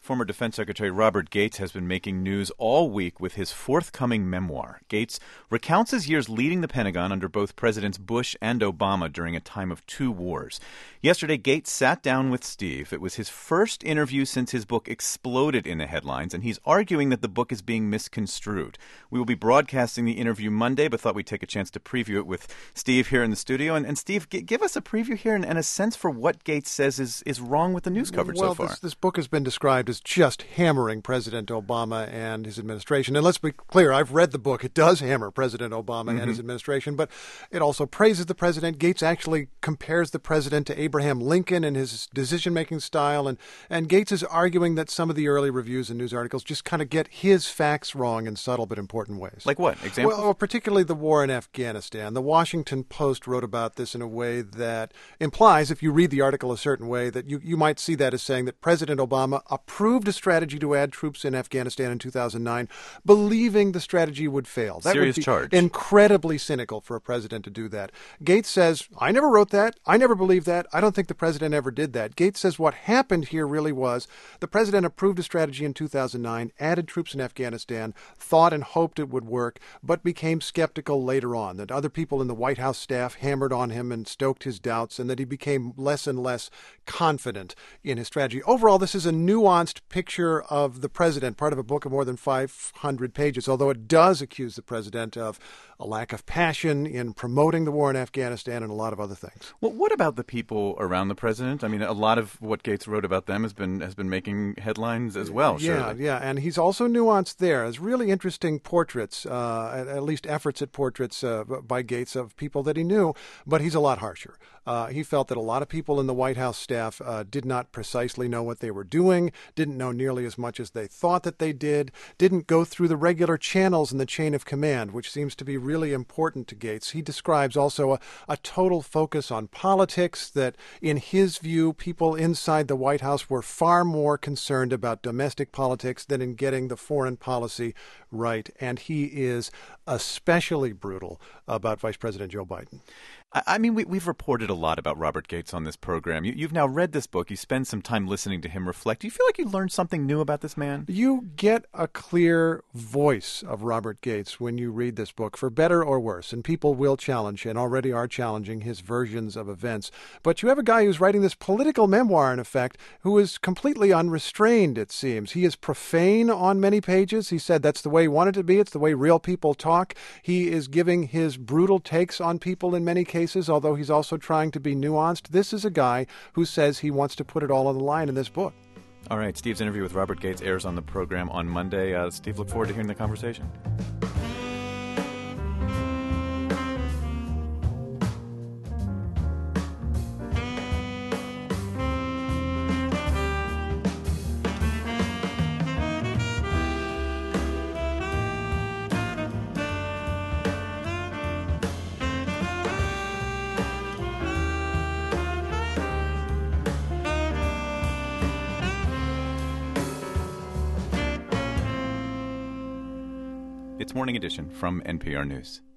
Former Defense Secretary Robert Gates has been making news all week with his forthcoming memoir. Gates recounts his years leading the Pentagon under both Presidents Bush and Obama during a time of two wars. Yesterday, Gates sat down with Steve. It was his first interview since his book exploded in the headlines, and he's arguing that the book is being misconstrued. We will be broadcasting the interview Monday, but thought we'd take a chance to preview it with Steve here in the studio. And Steve, give us a preview here and a sense for what Gates says is wrong with the news coverage so far. This book has been described as just hammering President Obama and his administration. And let's be clear, I've read the book. It does hammer President Obama and his administration, but it also praises the president. Gates actually compares the president to Abraham Lincoln in his decision-making style. And Gates is arguing that some of the early reviews and news articles just kind of get his facts wrong in subtle but important ways. Like what? Examples? Well, particularly the war in Afghanistan. The Washington Post wrote about this in a way that implies, if you read the article a certain way, that you might see that as saying that President Obama approved a strategy to add troops in Afghanistan in 2009, believing the strategy would fail. That Serious would be charge. Incredibly cynical for a president to do that. Gates says, I never wrote that. I never believed that. I don't think the president ever did that. Gates says what happened here really was the president approved a strategy in 2009, added troops in Afghanistan, thought and hoped it would work, but became skeptical later on, that other people in the White House staff hammered on him and stoked his doubts, and that he became less and less confident in his strategy. Overall, this is a nuanced picture of the president, part of a book of more than 500 pages, although it does accuse the president of a lack of passion in promoting the war in Afghanistan and a lot of other things. Well, what about the people around the president? I mean, a lot of what Gates wrote about them has been making headlines as well, surely. Yeah, and he's also nuanced there. There's really interesting portraits, at least efforts at portraits by Gates of people that he knew, but he's a lot harsher. He felt that a lot of people in the White House staff did not precisely know what they were doing, didn't know nearly as much as they thought that they didn't go through the regular channels in the chain of command, which seems to be really important to Gates. He describes also a total focus on politics, that in his view, people inside the White House were far more concerned about domestic politics than in getting the foreign policy right. And he is especially brutal about Vice President Joe Biden. I mean, we've reported a lot about Robert Gates on this program. You've now read this book. You spend some time listening to him reflect. Do you feel like you learned something new about this man? You get a clear voice of Robert Gates when you read this book, for better or worse. And people will challenge, and already are challenging, his versions of events. But you have a guy who's writing this political memoir, in effect, who is completely unrestrained, it seems. He is profane on many pages. He said that's the way he wanted to be. It's the way real people talk. He is giving his brutal takes on people in many cases, although he's also trying to be nuanced. This is a guy who says he wants to put it all on the line in this book. All right, Steve's interview with Robert Gates airs on the program on Monday. Steve, look forward to hearing the conversation. It's Morning Edition from NPR News.